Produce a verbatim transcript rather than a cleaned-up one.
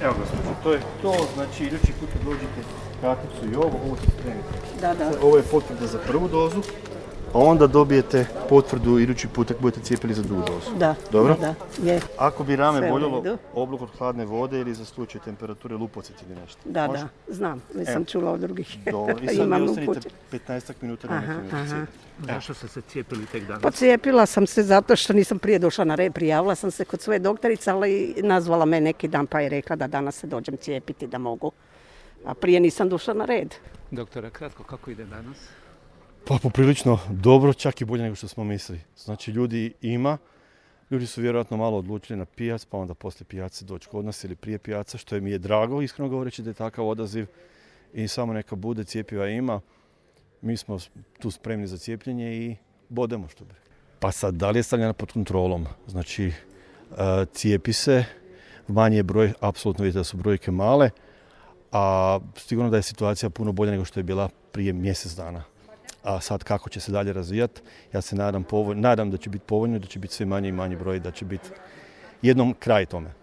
Evo gospođo, to je to, znači idući put kad dođete karticu i ovo, ovo se spremite. Da, da. Ovo je potvrda za prvu dozu, a onda dobijete potvrdu idući put kad budete cijepili za drugu dozu. Da, dobro? Da, je. Ako bi rame Sve u boljelo, redu. oblok od hladne vode ili za slučaj temperature lupocet ili nešto. Da, Može? da, znam, već sam Evo. čula od drugih. Dobro, i sad vi Imam ostanite upute. petnaestak minuta na Aha, nekim aha. cijepiti. Zašto ste se cijepili tek danas? Pa cijepila sam se zato što nisam prije došla na red, prijavila sam se kod svoje doktorice, ali nazvala me neki dan pa je rekla da danas se dođem cijepiti da mogu. A prije nisam došla na red. Doktore, kratko, kako ide danas? Pa poprilično dobro, čak i bolje nego što smo mislili. Znači ljudi ima, ljudi su vjerojatno malo odlučili na pijac, pa onda poslije pijace doći kod nas ili prije pijaca, što je mi je drago, iskreno govoreći da je takav odaziv i samo neka bude, cjepiva ima. Mi smo tu spremni za cijepljenje i bodemo, što bi rekli. Pa sad, da li je stavljena pod kontrolom? Znači, cijepi se, manji je broj, apsolutno vidite da su brojke male, a sigurno da je situacija puno bolja nego što je bila prije mjesec dana. A sad kako će se dalje razvijati, ja se nadam, povoljno, nadam da će biti povoljno, da će biti sve manje i manji broj, da će biti jednom kraj tome.